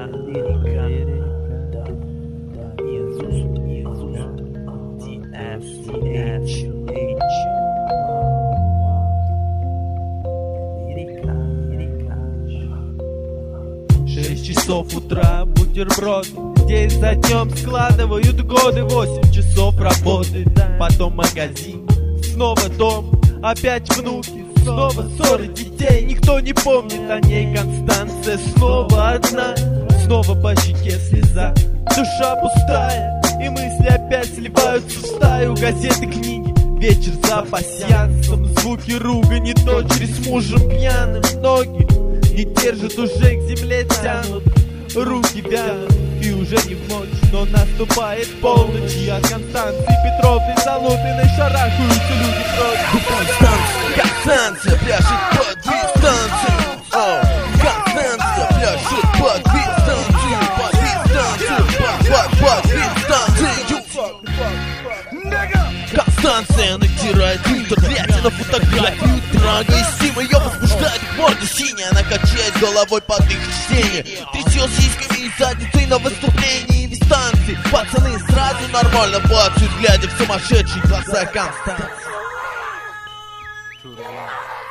Шесть часов утра, бутерброды. День за днем складывают годы. 8 часов работы, потом магазин, снова дом, опять внуки, снова ссоры детей. Никто не помнит о ней. Констанция снова одна, снова по щеке слеза. Душа пустая, и мысли опять сливаются в стаю. Газеты, книги, вечер за пасьянсом. Звуки ругани дочери с мужем пьяным. Ноги не держат, уже к земле тянут. Руки вянут, и уже не в ночь, но наступает полночь. И от Констанции Петровны Залутиной шарахаются люди прочь. Констанция пляшет под дистанцию. Констанция пляшет под дистанцию. Под дистанцию. Констанция натирает фильтр, глядя на фотографию Драга и Сима. Ее возбуждает морда синяя, она качает головой под их чтение. Трясет сиськами и задницей на выступлении в станции. Пацаны сразу нормально бацают, глядя в сумасшедшие глаза Констанции.